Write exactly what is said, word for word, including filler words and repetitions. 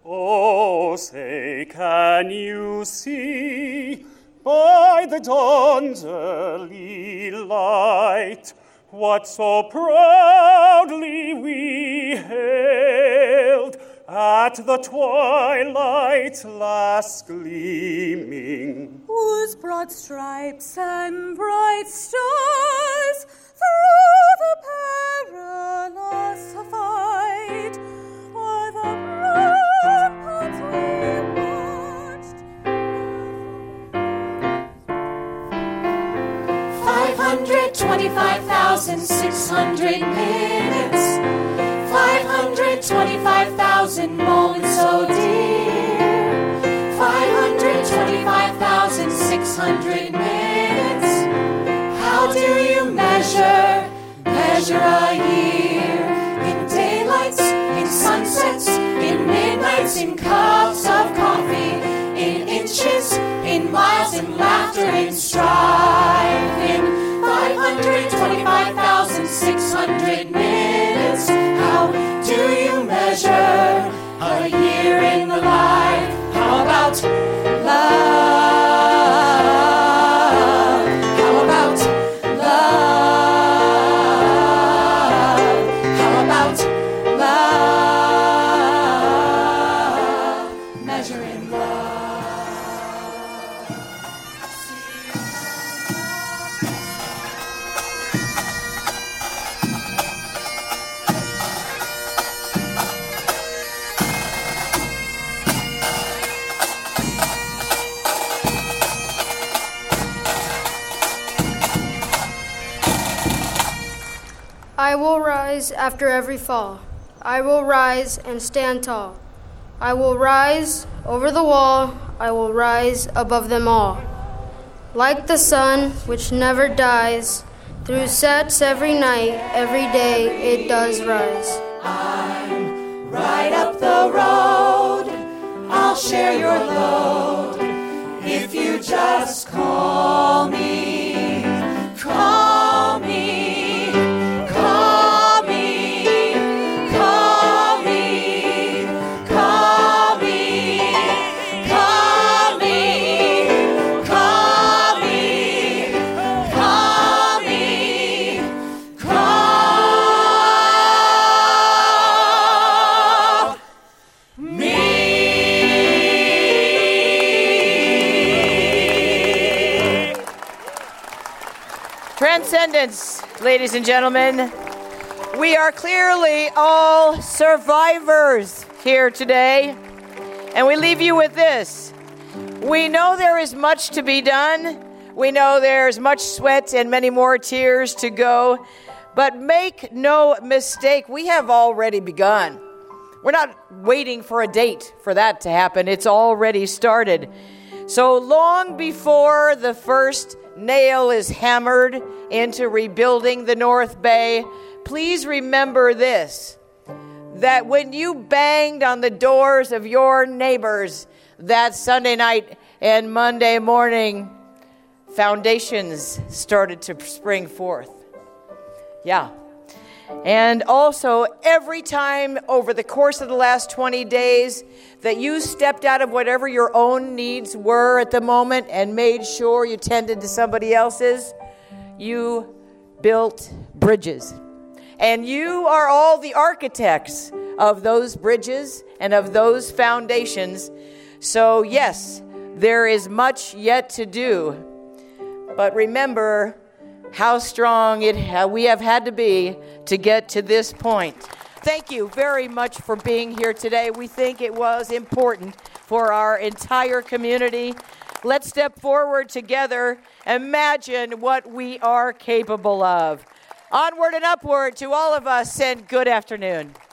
Oh, say, can you see by the dawn's early light what so proudly we hailed at the twilight's last gleaming, whose broad stripes and bright stars through the perilous fight o'er the ramparts we watched. Five hundred twenty-five thousand six hundred minutes, five hundred twenty-five thousand moments so dear, five hundred twenty-five thousand six hundred minutes. How do you measure, measure a year? In daylights, in sunsets, in midnights, in cups of coffee, in inches, in miles, in laughter, in strife, in five hundred twenty-five thousand six hundred minutes. How do you measure a year in the life? How about love? How about love? How about love? Measuring I will rise after every fall. I will rise and stand tall. I will rise over the wall. I will rise above them all. Like the sun, which never dies, through sets every night, every day it does rise. I'm right up the road. I'll share your load if you just call me. Call me. Transcendence, ladies and gentlemen. We are clearly all survivors here today, and we leave you with this. We know there is much to be done. We know there's much sweat and many more tears to go, but make no mistake, we have already begun. We're not waiting for a date for that to happen. It's already started. So long before the first nail is hammered into rebuilding the North Bay, please remember this, that when you banged on the doors of your neighbors that Sunday night and Monday morning, foundations started to spring forth. Yeah. And also, every time over the course of the last twenty days that you stepped out of whatever your own needs were at the moment and made sure you tended to somebody else's, you built bridges. And you are all the architects of those bridges and of those foundations. So yes, there is much yet to do. But remember how strong it ha- we have had to be to get to this point. Thank you very much for being here today. We think it was important for our entire community. Let's step forward together. Imagine what we are capable of. Onward and upward to all of us, and good afternoon.